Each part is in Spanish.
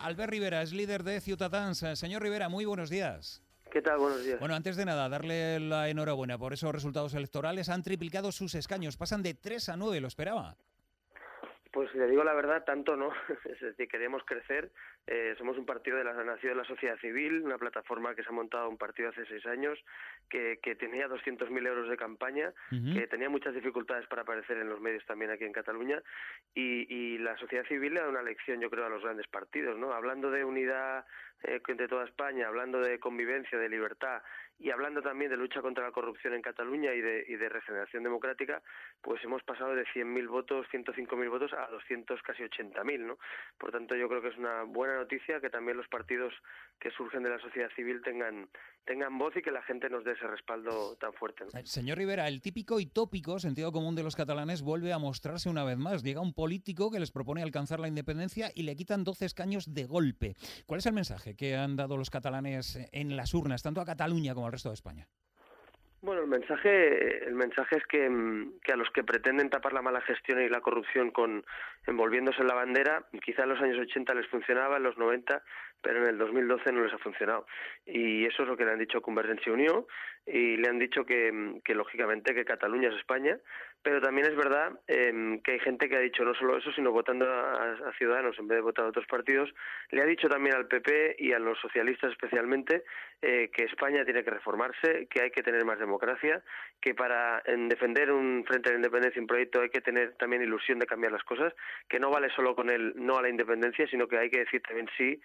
Albert Rivera es líder de Ciutadans. Señor Rivera, muy buenos días. ¿Qué tal? Buenos días. Bueno, antes de nada, darle la enhorabuena por esos resultados electorales. Han triplicado sus escaños, pasan de 3 a 9, ¿lo esperaba? Pues le digo la verdad, tanto no. Es decir, queremos crecer. Somos un partido de la nación de la sociedad civil, una plataforma que se ha montado un partido hace 6 años, que tenía 200.000 euros de campaña, que tenía muchas dificultades para aparecer en los medios también aquí en Cataluña, y la sociedad civil le da una lección, yo creo, a los grandes partidos, ¿no? Hablando de unidad de toda España, hablando de convivencia, de libertad, y hablando también de lucha contra la corrupción en Cataluña y de regeneración democrática, pues hemos pasado de 100.000 votos, 105.000 votos a 200, casi 80.000, ¿no? Por tanto, yo creo que es una buena noticia que también los partidos que surgen de la sociedad civil tengan voz y que la gente nos dé ese respaldo tan fuerte, ¿no? Señor Rivera, el típico y tópico sentido común de los catalanes vuelve a mostrarse una vez más. Llega un político que les propone alcanzar la independencia y le quitan 12 escaños de golpe. ¿Cuál es el mensaje que han dado los catalanes en las urnas, tanto a Cataluña como al resto de España? Bueno, el mensaje es que a los que pretenden tapar la mala gestión y la corrupción envolviéndose en la bandera, quizá en los años 80 les funcionaba, en los 90, pero en el 2012 no les ha funcionado. Y eso es lo que le han dicho a Convergencia y Unió, y le han dicho que lógicamente que Cataluña es España, pero también es verdad que hay gente que ha dicho no solo eso, sino votando a Ciudadanos en vez de votar a otros partidos. Le ha dicho también al PP y a los socialistas especialmente que España tiene que reformarse, que hay que tener más democracia, que para defender un frente a la independencia, un proyecto, hay que tener también ilusión de cambiar las cosas, que no vale solo con el no a la independencia, sino que hay que decir también sí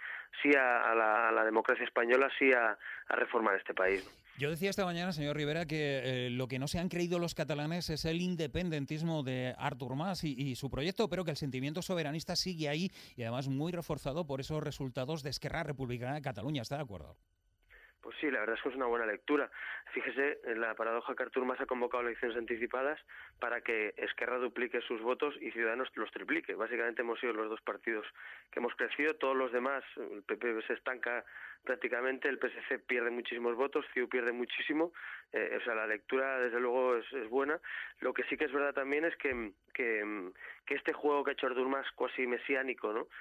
a la democracia española, sí a reformar este país, ¿no? Yo decía esta mañana, señor Rivera, que lo que no se han creído los catalanes es el independentismo de Artur Mas y su proyecto, pero que el sentimiento soberanista sigue ahí y además muy reforzado por esos resultados de Esquerra Republicana de Cataluña. ¿Está de acuerdo? Pues sí, la verdad es que es una buena lectura. Fíjese, en la paradoja que Artur Mas ha convocado elecciones anticipadas para que Esquerra duplique sus votos y Ciudadanos los triplique. Básicamente hemos sido los dos partidos que hemos crecido, todos los demás, el PP se estanca prácticamente, el PSC pierde muchísimos votos, CiU pierde muchísimo, o sea, la lectura desde luego es buena. Lo que sí que es verdad también es que este juego que ha hecho Artur Mas cuasi mesiánico, ¿no?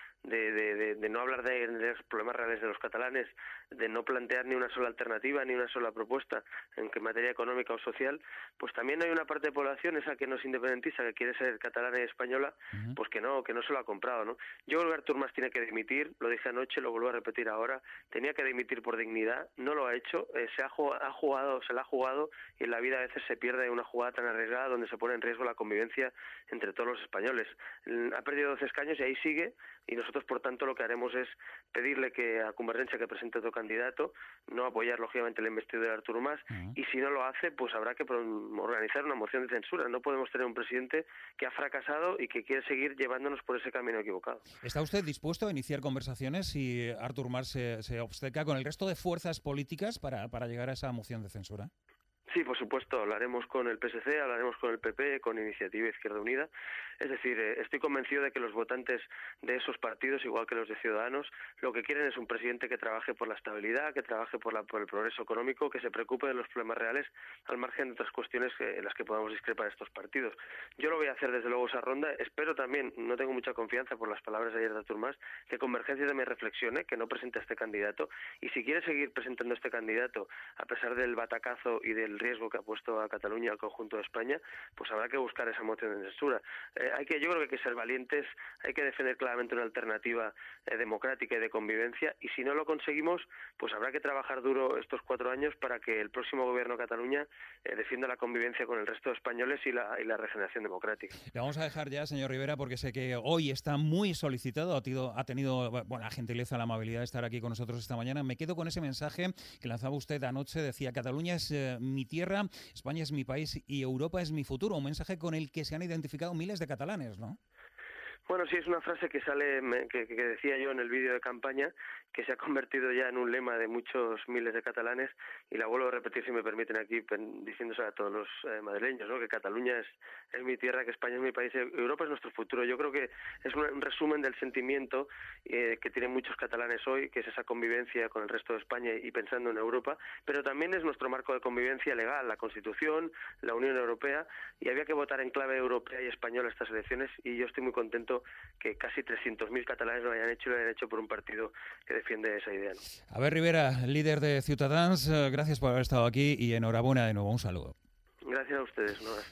De no hablar de los problemas reales de los catalanes, de no plantear ni una sola alternativa, ni una sola propuesta en materia económica o social, pues también hay una parte de población, esa que no es independentista, que quiere ser catalana y española, pues que no se lo ha comprado, ¿no? Yo creo que Artur Mas tiene que dimitir, lo dije anoche, lo vuelvo a repetir ahora, tenía que dimitir por dignidad, no lo ha hecho, se la ha jugado y en la vida a veces se pierde una jugada tan arriesgada donde se pone en riesgo la convivencia entre todos los españoles. Ha perdido 12 escaños y ahí sigue, y nosotros por tanto lo que haremos es pedirle que a Convergencia que presente otro candidato, no apoyar lógicamente la investidura de Artur Mas, y si no lo hace, pues habrá que organizar una moción de censura. No podemos tener un presidente que ha fracasado y que quiere seguir llevándonos por ese camino equivocado. ¿Está usted dispuesto a iniciar conversaciones si Artur Mas se obceca con el resto de fuerzas políticas para llegar a esa moción de censura? Sí, por supuesto, hablaremos con el PSC, hablaremos con el PP, con Iniciativa Izquierda Unida. Es decir, estoy convencido de que los votantes de esos partidos, igual que los de Ciudadanos, lo que quieren es un presidente que trabaje por la estabilidad, que trabaje por el progreso económico, que se preocupe de los problemas reales, al margen de otras cuestiones en las que podamos discrepar estos partidos. Yo lo voy a hacer desde luego esa ronda. Espero también, no tengo mucha confianza por las palabras de ayer de Artur Mas, que Convergencia también reflexione, que no presente a este candidato, y si quiere seguir presentando a este candidato, a pesar del batacazo y del riesgo que ha puesto a Cataluña y al conjunto de España, pues habrá que buscar esa moción de censura. Yo creo que hay que ser valientes, hay que defender claramente una alternativa democrática y de convivencia, y si no lo conseguimos, pues habrá que trabajar duro estos 4 años para que el próximo gobierno de Cataluña defienda la convivencia con el resto de españoles y la regeneración democrática. Le vamos a dejar ya, señor Rivera, porque sé que hoy está muy solicitado, ha tenido la gentileza, la amabilidad de estar aquí con nosotros esta mañana. Me quedo con ese mensaje que lanzaba usted anoche, decía: Cataluña es mi tierra, España es mi país y Europa es mi futuro. Un mensaje con el que se han identificado miles de catalanes, ¿no? Bueno, sí, es una frase que que decía yo en el vídeo de campaña, que se ha convertido ya en un lema de muchos miles de catalanes, y la vuelvo a repetir, si me permiten, aquí, diciéndose a todos los madrileños, ¿no? Que Cataluña es mi tierra, que España es mi país, Europa es nuestro futuro. Yo creo que es un resumen del sentimiento que tienen muchos catalanes hoy, que es esa convivencia con el resto de España y pensando en Europa, pero también es nuestro marco de convivencia legal, la Constitución, la Unión Europea, y había que votar en clave europea y española estas elecciones, y yo estoy muy contento bueno que casi 300.000 catalanes lo hayan hecho y lo hayan hecho por un partido que defiende esa idea, ¿no? Albert Rivera, líder de Ciutadans, gracias por haber estado aquí y enhorabuena de nuevo. Un saludo. Gracias a ustedes, ¿no?